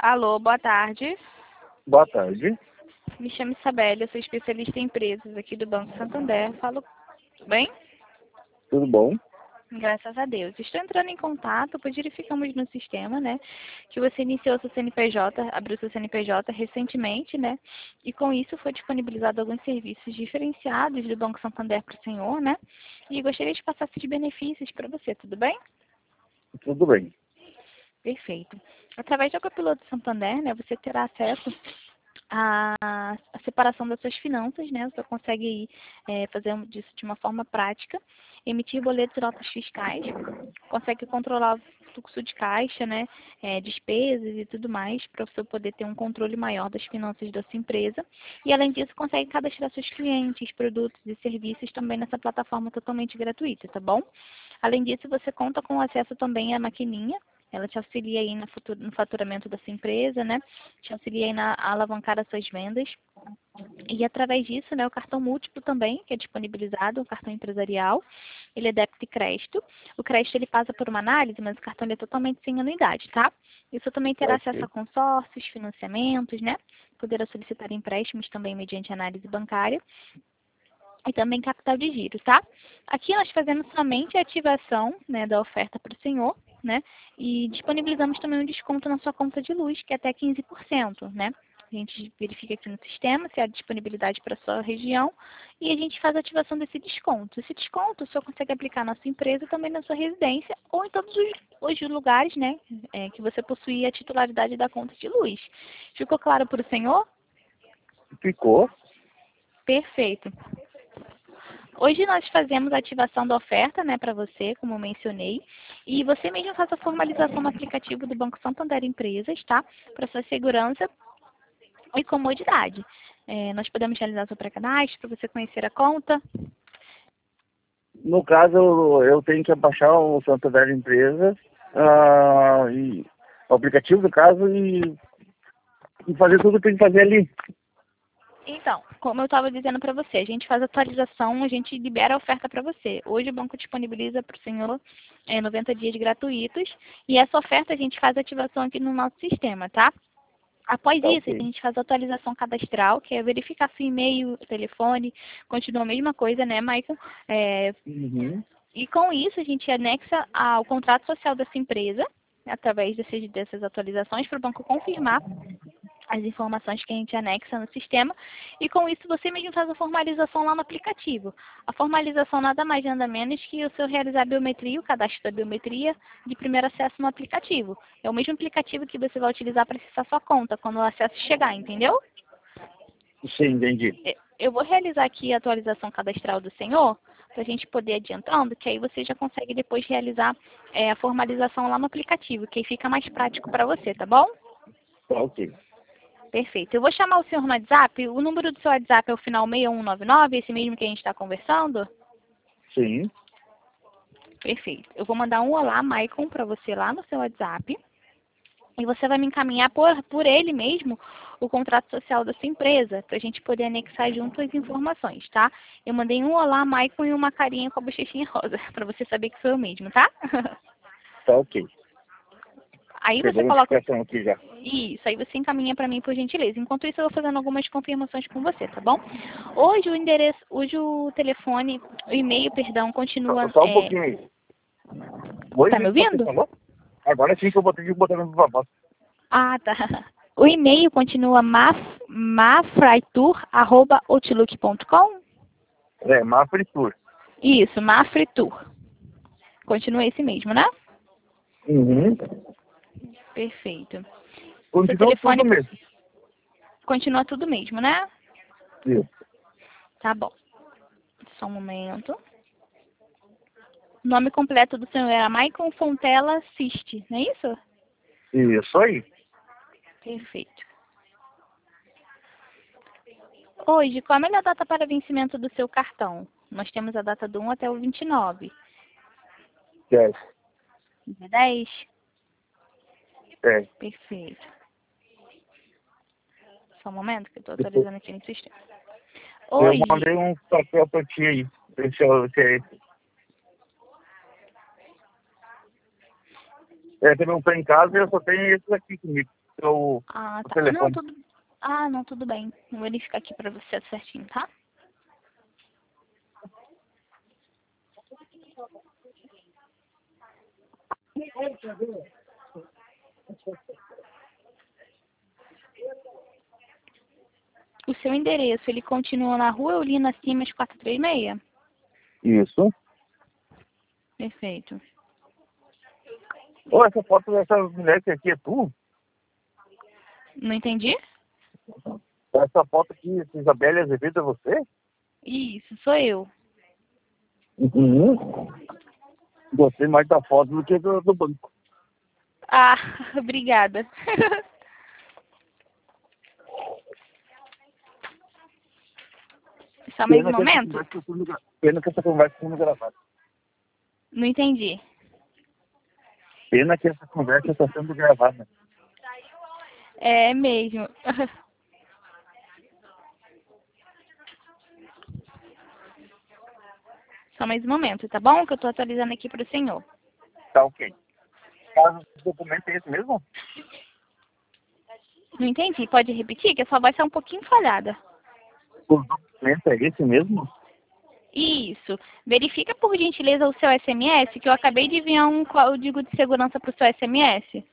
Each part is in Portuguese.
Alô, boa tarde. Boa tarde. Me chamo Isabelle, eu sou especialista em empresas aqui do Banco Santander. Falo bem? Tudo bom? Graças a Deus. Estou entrando em contato, pois verificamos no sistema, né, que você iniciou seu CNPJ, abriu seu CNPJ recentemente, né, e com isso foi disponibilizado alguns serviços diferenciados do Banco Santander para o senhor, né, e gostaria de passar esses benefícios para você, tudo bem? Tudo bem. Perfeito. Através do Copiloto Santander, né, você terá acesso a separação das suas finanças, né? Você consegue aí, fazer disso de uma forma prática, emitir boletos e notas fiscais, consegue controlar o fluxo de caixa, né? Despesas e tudo mais, para você poder ter um controle maior das finanças da sua empresa. E além disso, consegue cadastrar seus clientes, produtos e serviços também nessa plataforma totalmente gratuita, tá bom? Além disso, você conta com acesso também à maquininha. Ela te auxilia aí no faturamento da sua empresa, né? Te auxilia aí a alavancar as suas vendas. E através disso, né, o cartão múltiplo também, que é disponibilizado, o cartão empresarial, ele é débito e crédito. O crédito ele passa por uma análise, mas o cartão ele é totalmente sem anuidade, tá? E você também terá acesso a consórcios, financiamentos, né? Poderá solicitar empréstimos também mediante análise bancária. E também capital de giro, tá? Aqui nós fazemos somente a ativação, né, da oferta para o senhor, né? E disponibilizamos também um desconto na sua conta de luz, que é até 15%, né? A gente verifica aqui no sistema se há disponibilidade para a sua região e a gente faz a ativação desse desconto. Esse desconto o senhor consegue aplicar na sua empresa e também na sua residência ou em todos os lugares, né, que você possui a titularidade da conta de luz. Ficou claro para o senhor? Ficou? Perfeito. Hoje nós fazemos a ativação da oferta, né, para você, como eu mencionei, e você mesmo faz a formalização no aplicativo do Banco Santander Empresas, tá? Para sua segurança e comodidade. Nós podemos realizar seu pré-cadastro para você conhecer a conta. No caso, eu tenho que baixar o Santander Empresas, e o aplicativo, no caso, e fazer tudo que tem que fazer ali. Então, como eu estava dizendo para você, a gente faz a atualização, a gente libera a oferta para você. Hoje o banco disponibiliza para o senhor 90 dias gratuitos e essa oferta a gente faz a ativação aqui no nosso sistema, tá? Após Tá isso, a ok. gente faz a atualização cadastral, que é verificar se o e-mail, telefone, continua a mesma coisa, né, Maicon? Uhum. E com isso, a gente anexa ao contrato social dessa empresa, através dessas atualizações, para o banco confirmar as informações que a gente anexa no sistema, e com isso você mesmo faz a formalização lá no aplicativo. A formalização nada mais nada menos que o seu realizar a biometria, o cadastro da biometria, de primeiro acesso no aplicativo. É o mesmo aplicativo que você vai utilizar para acessar sua conta, quando o acesso chegar, entendeu? Sim, entendi. Eu vou realizar aqui a atualização cadastral do senhor, para a gente poder ir adiantando, que aí você já consegue depois realizar a formalização lá no aplicativo, que aí fica mais prático para você, tá bom? Tá ok. Perfeito. Eu vou chamar o senhor no WhatsApp. O número do seu WhatsApp é o final 6199, esse mesmo que a gente está conversando? Sim. Perfeito. Eu vou mandar um olá, Maicon, para você lá no seu WhatsApp. E você vai me encaminhar por ele mesmo o contrato social da sua empresa, para a gente poder anexar junto as informações, tá? Eu mandei um olá, Maicon, e uma carinha com a bochechinha rosa, para você saber que foi eu mesmo, tá? Tá ok. Aí Chegou você a coloca... notificação aqui já. Isso, aí você encaminha para mim por gentileza. Enquanto isso, eu vou fazendo algumas confirmações com você, tá bom? Hoje o endereço, hoje o telefone, o e-mail, perdão, continua... Só um pouquinho aí. Oi, Tá o me que você ouvindo? falou? Agora sim que eu vou ter que botar no papo. Ah, tá. O e-mail continua mafraitur@outlook.com? É, Mafritur. Isso, mafritur. Continua esse mesmo, né? Uhum. Perfeito. Seu Continua telefone tudo mesmo. continua tudo mesmo, né? Isso. Tá bom. Só um momento. O nome completo do senhor era Maicon Fontela Siste, não é isso? Isso aí. Perfeito. Hoje, qual a melhor data para vencimento do seu cartão? Nós temos a data do 1 até o 29. É. Dia 10? É. Perfeito. Só um momento que eu estou Depois, atualizando aqui no sistema. eu Hoje, mandei um papel pra ti aí. Esse é esse. É, também não tá em casa e eu só tenho esses aqui comigo. Ah, o tá. Não, telefone. tudo... Ah, não, tudo bem. Vou verificar aqui pra você certinho, tá? O seu endereço, ele continua na rua Eulina Simas 436? Isso. Perfeito. Ô, essa foto dessa mulher que aqui é tu? Não entendi? Essa foto aqui, essa Isabelle Azevedo, é você? Isso, sou eu. Uhum. Gostei mais da foto do que do banco. Ah, obrigada. Só mais um momento? Pena que essa conversa está sendo gravada. Não entendi. Pena que essa conversa está sendo gravada. É mesmo. Só mais um momento, tá bom? Que eu tô atualizando aqui pro senhor. Tá ok. Caso o documento é esse mesmo? Não entendi. Pode repetir? Que a sua voz tá um pouquinho falhada. O documento é esse mesmo? Isso. Verifica, por gentileza, o seu SMS, que eu acabei de enviar um código de segurança pro seu SMS.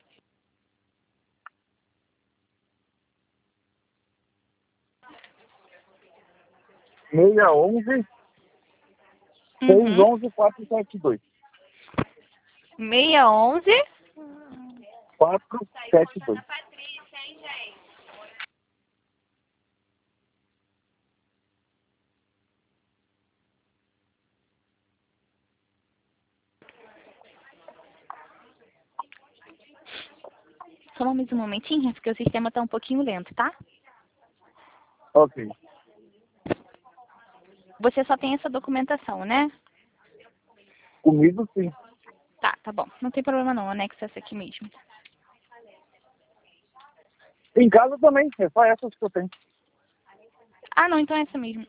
611 Uhum. 611 472. 611. 472. Só mais um momentinho, porque o sistema tá um pouquinho lento, tá? Ok. Você só tem essa documentação, né? Comigo sim. Tá bom. Não tem problema não, anexa essa aqui mesmo. Em casa também, é só essas que eu tenho. Ah, não, então é essa mesmo.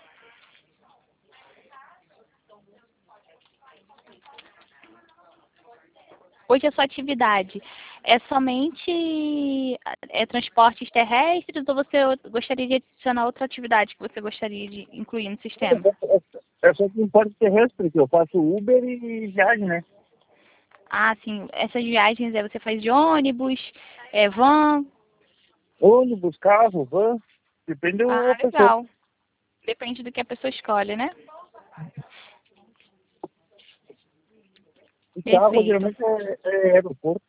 Hoje a sua atividade é somente transportes terrestres ou você gostaria de adicionar outra atividade que você gostaria de incluir no sistema? É só transporte terrestre, que eu faço Uber e viagem, né? Ah, sim. Essas viagens você faz de ônibus, van? Ônibus, carro, van, depende da Ah, pessoa. legal. Depende do que a pessoa escolhe, né? E carro Perfeito. geralmente é aeroporto.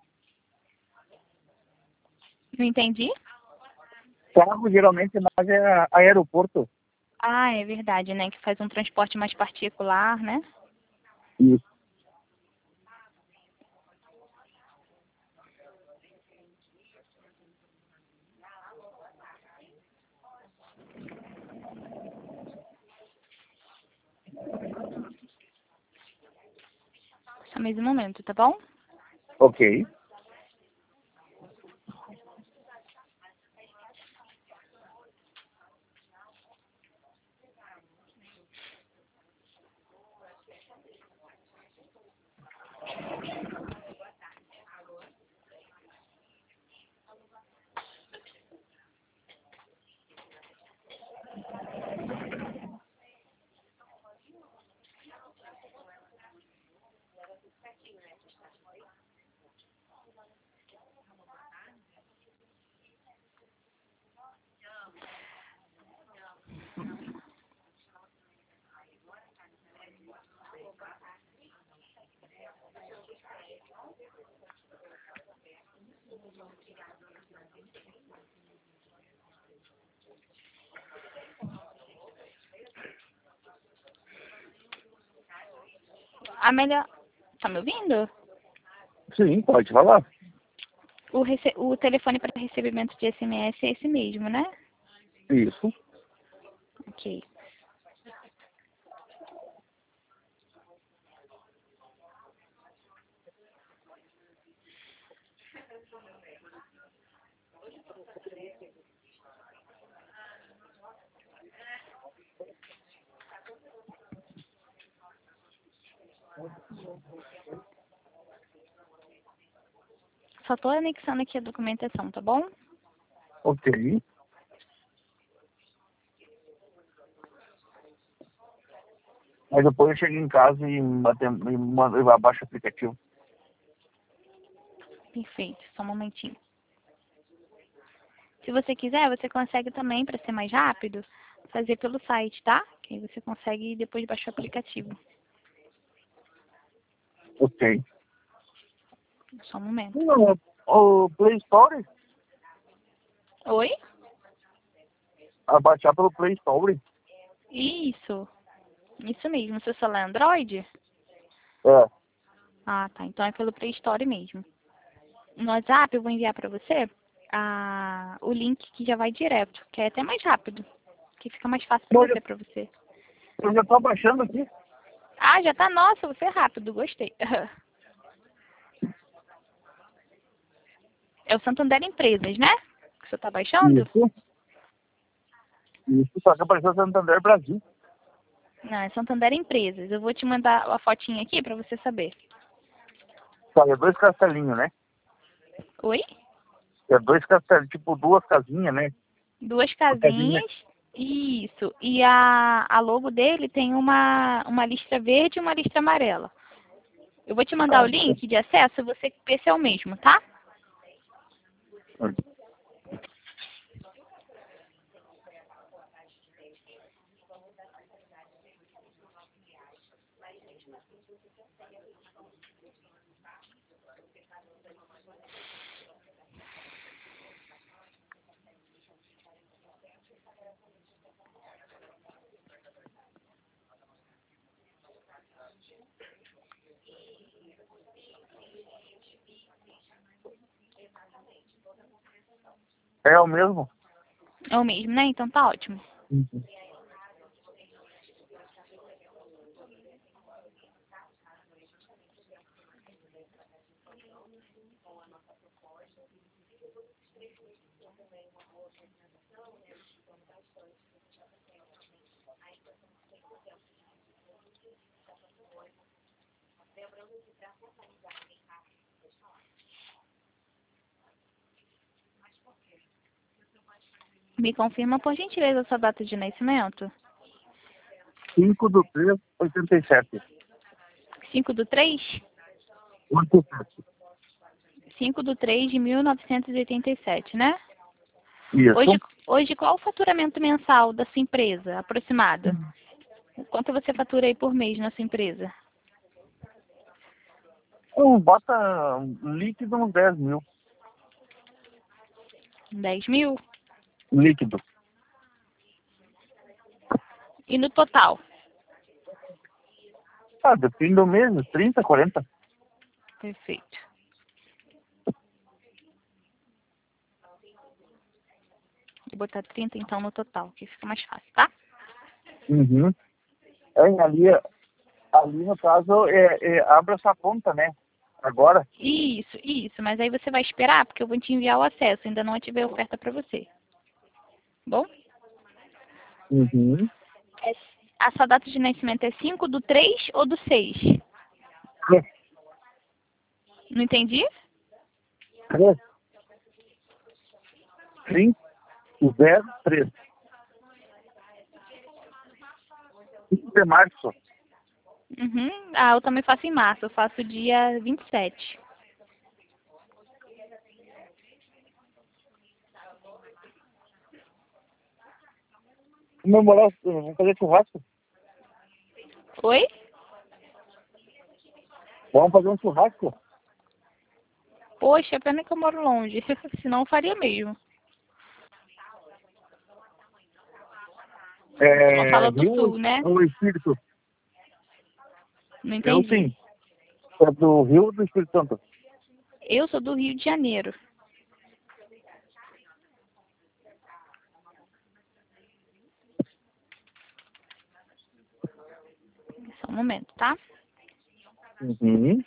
Não entendi? Carro geralmente mais é aeroporto. Ah, é verdade, né? Que faz um transporte mais particular, né? Isso. Só mais um momento, tá bom? Ok. A melhor... Tá me ouvindo? Sim, pode falar. O telefone para recebimento de SMS é esse mesmo, né? Isso. Ok. Só tô anexando aqui a documentação, tá bom? Ok. Mas depois eu chego em casa e abaixo o aplicativo. Perfeito, só um momentinho. Se você quiser, você consegue também, para ser mais rápido, fazer pelo site, tá? Que aí você consegue depois baixar o aplicativo. Ok. Só um momento. Não, o Play Store, Oi? abaixar pelo Play Store. Isso. Isso mesmo. Seu celular é Android? É. Ah, tá. Então é pelo Play Store mesmo. No WhatsApp eu vou enviar para você o link que já vai direto, que é até mais rápido, que fica mais fácil Não, para você. eu já tô baixando aqui. Ah, já tá. Nossa, você é rápido, gostei. É o Santander Empresas, né? Que você tá baixando? Isso. Isso, só que apareceu Santander Brasil. Não, é Santander Empresas. Eu vou te mandar a fotinha aqui para você saber. Tá, é dois castelinhos, né? Oi? É dois castelinhos, tipo duas casinhas, né? Duas Uma casinha. casinhas. Isso. E a logo dele tem uma listra verde e uma listra amarela. Eu vou te mandar o Ah, link de acesso, você vê se é o mesmo, tá? é o mesmo? É o mesmo, né? Então tá ótimo. Uhum. Me confirma, por gentileza, a sua data de nascimento. 5/3/87. 5/3? 87. 5/3 de 1987, né? Hoje, Isso. hoje, qual o faturamento mensal da sua empresa, aproximado? Quanto você fatura aí por mês na sua empresa? Bota líquido uns 10 mil. 10.000? Líquido. E no total? Ah, depende do mês, 30, 40. Perfeito. Vou botar 30 então no total, que fica mais fácil, tá? Uhum. Ali no caso, abre essa conta, né? Agora. Isso. Mas aí você vai esperar, porque eu vou te enviar o acesso. Ainda não ativei a oferta para você. Bom? Uhum. A sua data de nascimento é 5/3 ou do 6? 3, Não entendi? 3, 5, 0, 3. 5 de março. Uhum. Ah, eu também faço em março. Eu faço dia 27. Comemorar, vamos fazer churrasco? Oi? Vamos fazer um churrasco? Poxa, pena que eu moro longe. Senão eu faria mesmo. Você não fala do Rio sul, né? ou Espírito? Não Eu entendi. sim. É do Rio ou do Espírito Santo? Eu sou do Rio de Janeiro. Só um momento, tá? Uhum.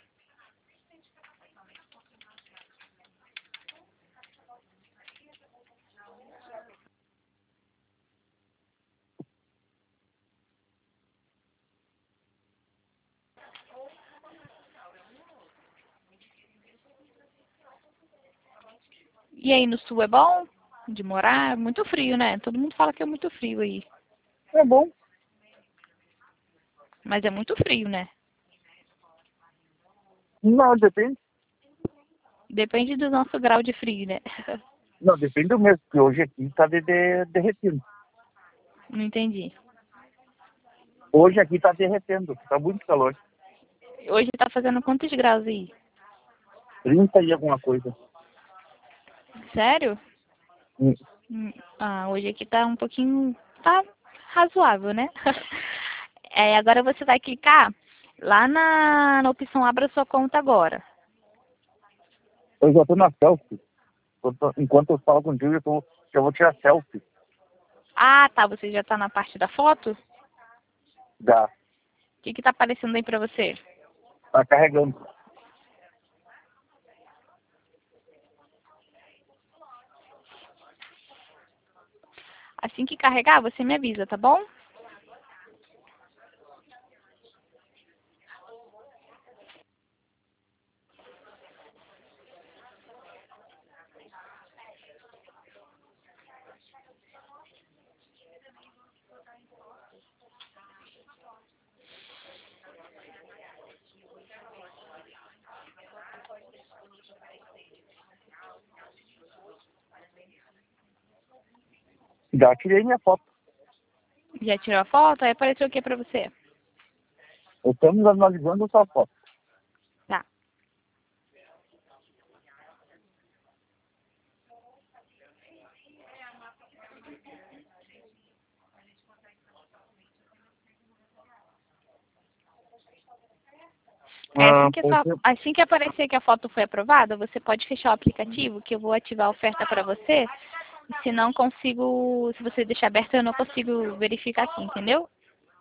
E aí no sul é bom de morar? É muito frio, né? Todo mundo fala que é muito frio aí. É bom. Mas é muito frio, né? Não, depende. Depende do nosso grau de frio, né? Não, depende do mês, porque hoje aqui está derretendo. Não entendi. Hoje aqui está derretendo, está muito calor. Hoje tá fazendo quantos graus aí? 30 e alguma coisa. Sério? Hum. Hoje aqui tá um pouquinho... Tá razoável, né? Agora você vai clicar lá na opção Abra sua conta agora. Eu já estou na selfie. Enquanto eu falo contigo, já vou tirar selfie. Ah, tá. Você já tá na parte da foto? Já. O que tá aparecendo aí pra você? Tá carregando. Assim que carregar, você me avisa, tá bom? Já tirei minha foto. Já tirou a foto? Aí apareceu o que pra você? Estamos analisando a sua foto. Tá. Assim que aparecer que a foto foi aprovada, você pode fechar o aplicativo, que eu vou ativar a oferta para você. Se não consigo, se você deixar aberto, eu não consigo verificar aqui, entendeu?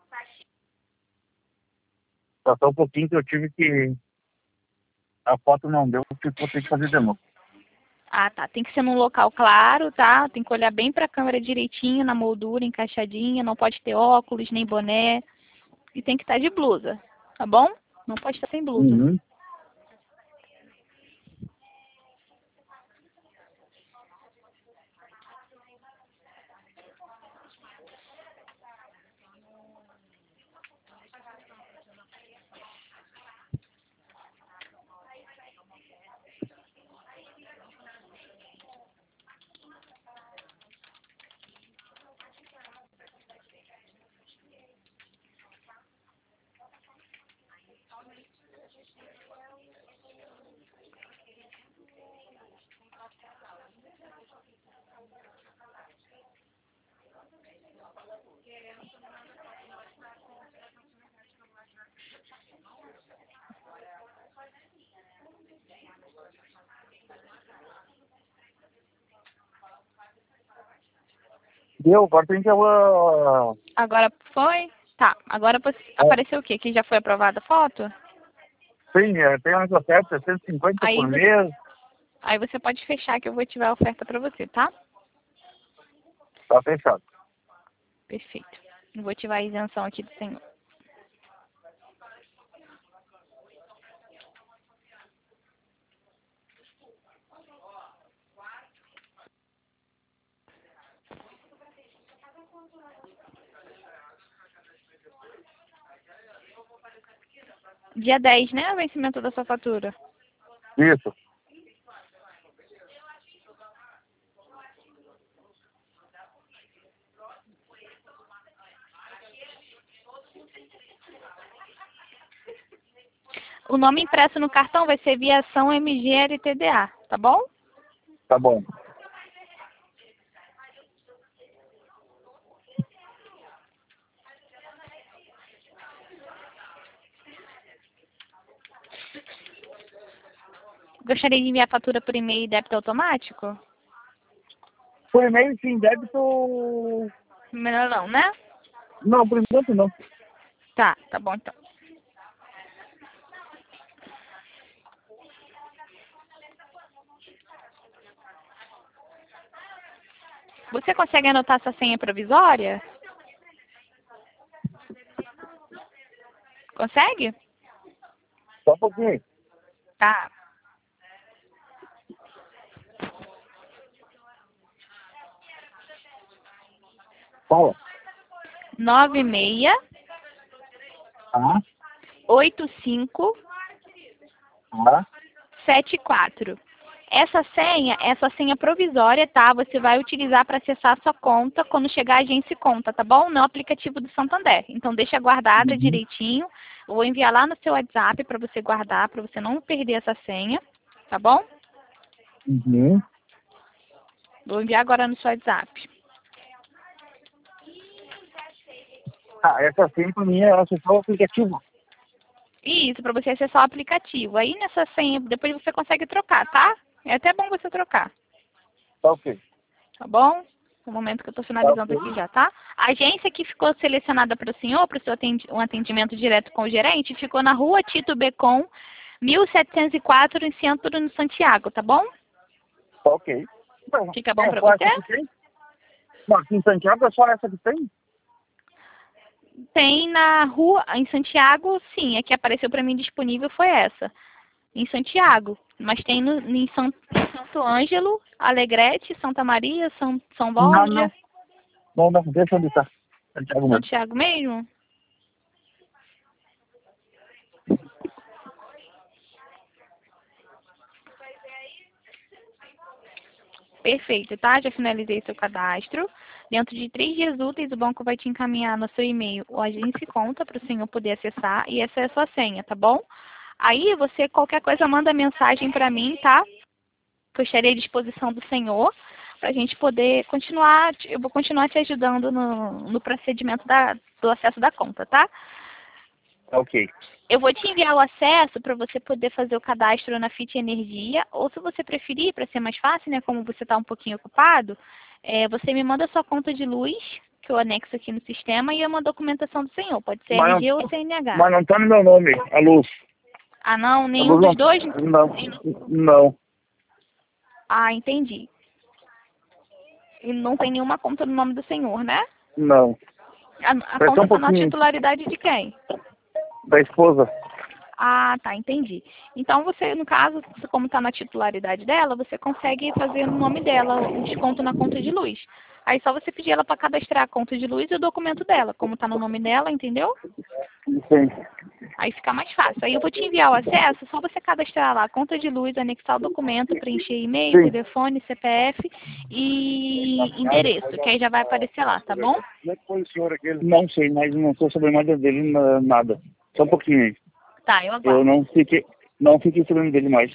Só um pouquinho que eu tive que... A foto não deu, vou ter que fazer de novo. Ah, tá. Tem que ser num local claro, tá? Tem que olhar bem para a câmera direitinho, na moldura, encaixadinha. Não pode ter óculos, nem boné. E tem que estar de blusa, tá bom? Não pode estar sem blusa. Uhum. Deu, agora tem que... Agora foi? Tá. Agora apareceu o quê? Que já foi aprovada a foto? Sim, tem umas ofertas, 150 por mês. Aí você pode fechar que eu vou ativar a oferta para você, tá? Tá fechado. Perfeito. Eu vou ativar a isenção aqui do senhor. Dia 10, né? O vencimento da sua fatura. Isso. O nome impresso no cartão vai ser Viação MGLTDA, tá bom? Tá bom. Gostaria de enviar a fatura por e-mail e débito automático? Por e-mail, sim, débito... Melhor não, né? Não, por enquanto não. Tá bom então. Você consegue anotar essa senha provisória? Consegue? Só um pouquinho. Tá. Fala. 96 Tá. 85 Tá. 74. Essa senha é sua senha provisória, tá? Você vai utilizar para acessar a sua conta quando chegar a agência conta, tá bom? No aplicativo do Santander. Então deixa guardada Uhum. direitinho. Eu vou enviar lá no seu WhatsApp para você guardar, para você não perder essa senha, tá bom? Uhum. Vou enviar agora no seu WhatsApp. Ah, essa senha pra mim é acessar o aplicativo. Isso, para você acessar o aplicativo. Aí nessa senha, depois você consegue trocar, tá? É até bom você trocar, Tá ok. tá bom? No momento que eu estou Tá finalizando ok. aqui já, tá? A agência que ficou selecionada para o senhor, para o seu um atendimento direto com o gerente, ficou na rua Tito Becon, 1704, em centro, no Santiago, tá bom? Tá ok. Não, Fica bom é para só você? essa que tem? Não, aqui em Santiago é só essa que tem? Tem na rua, em Santiago, sim, a que apareceu para mim disponível foi essa, em Santiago. Mas tem em Santo Ângelo, Alegrete, Santa Maria, São Não, Borja, não. Não, não. Deixa onde tá. Santiago mesmo. Santiago mesmo? Perfeito, tá? Já finalizei seu cadastro. Dentro de 3 dias úteis, o banco vai te encaminhar no seu e-mail o agência conta para o senhor poder acessar e essa é a sua senha, tá bom? Aí você, qualquer coisa, manda mensagem para mim, tá? Que eu estarei à disposição do senhor para a gente poder continuar, eu vou continuar te ajudando no procedimento do acesso da conta, tá? Tá ok. Eu vou te enviar o acesso para você poder fazer o cadastro na Fit Energia, ou se você preferir, para ser mais fácil, né, como você está um pouquinho ocupado, você me manda a sua conta de luz, que eu anexo aqui no sistema, e uma documentação do senhor, pode ser Mas RG ou não, CNH. mas não tá no meu nome, a luz. Ah, não? A Nenhum luz dos não. dois? Não. Não. Ah, entendi. E não tem nenhuma conta no nome do senhor, né? Não. A Espera só conta um está na pouquinho. titularidade de quem? Da esposa. Ah, tá, entendi. Então você, no caso, como está na titularidade dela, você consegue fazer no nome dela o desconto na conta de luz. Aí só você pedir ela para cadastrar a conta de luz e o documento dela, como está no nome dela, entendeu? Sim. Aí fica mais fácil. Aí eu vou te enviar o acesso, só você cadastrar lá a conta de luz, anexar o documento, preencher e-mail, Sim. telefone, CPF e endereço, que aí já vai aparecer lá, tá bom? Como é que foi o senhor aquele? Não sei, mas não sou sobrenome dele, nada. Só um pouquinho aí. Tá, eu Eu aguardo. não fiquei sabendo dele mais.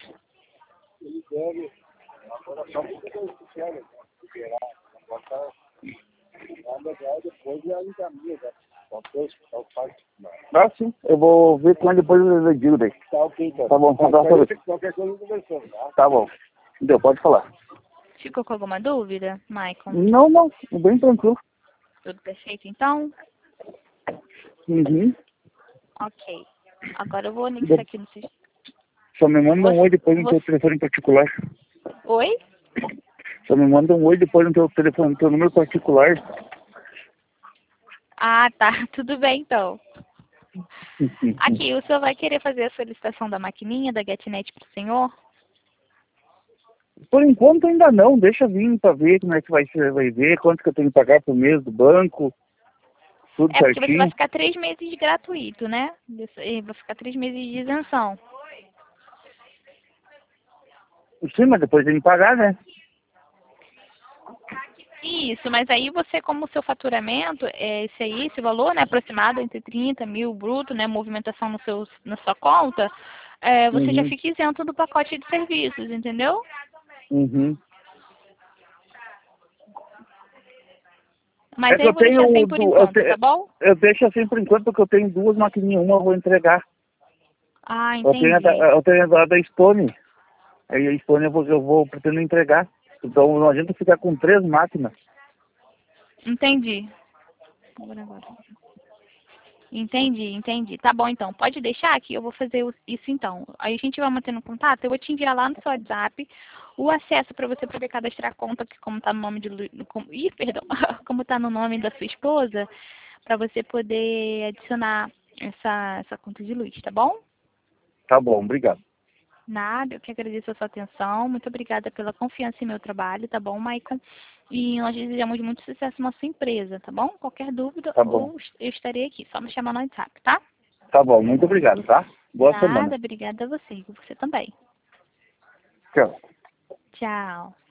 Ah, sim. Eu vou ver com ele depois eu digo daí. Tá ok, então. Tá bom, um abraço. Qualquer coisa conversando, tá? Tá bom. Deu, pode falar. Ficou com alguma dúvida, Maicon? Não, não. Bem tranquilo. Tudo perfeito, então? Uhum. Ok. Agora eu vou anexar aqui no sistema. Só me manda um oi depois no teu telefone particular. Oi? Só me manda um oi depois no teu telefone, no teu número particular. Ah, tá. Tudo bem, então. Aqui, o senhor vai querer fazer a solicitação da maquininha, da GetNet para o senhor? Por enquanto ainda não. Deixa vir pra ver como é que vai ver, quanto que eu tenho que pagar por mês do banco, tudo É, porque você vai certinho. ficar 3 meses gratuito, né? Vai ficar 3 meses de isenção. Sim, mas depois tem que pagar, né? Isso, mas aí você, como o seu faturamento, esse valor, né, aproximado entre 30 mil bruto, né, movimentação na sua conta, você já Uhum. fica isento do pacote de serviços, entendeu? Uhum. É Mas que aí eu eu vou deixar tenho, assim por enquanto, tá bom? eu deixo assim por enquanto porque eu tenho duas maquininhas, uma eu vou entregar. Ah, Eu tenho entendi. eu tenho a da Stone, aí a Stone pretendo entregar. Então não adianta ficar com 3 máquinas. Entendi. Agora. Entendi. Tá bom, então. Pode deixar que eu vou fazer isso, então. Aí a gente vai mantendo contato. Eu vou te enviar lá no seu WhatsApp o acesso para você poder cadastrar a conta, que como tá no nome de... perdão. Como tá no nome da sua esposa, para você poder adicionar essa conta de luz, tá bom? Tá bom, obrigado. Nada, eu que agradeço a sua atenção. Muito obrigada pela confiança em meu trabalho, tá bom, Maicon? E nós desejamos muito sucesso na sua empresa, tá bom? Qualquer dúvida, Tá bom. eu estarei aqui. Só me chamar no WhatsApp, tá? Tá bom, muito obrigado, tá? Boa semana. Nada, obrigada a você. E você também. Tchau. Tchau.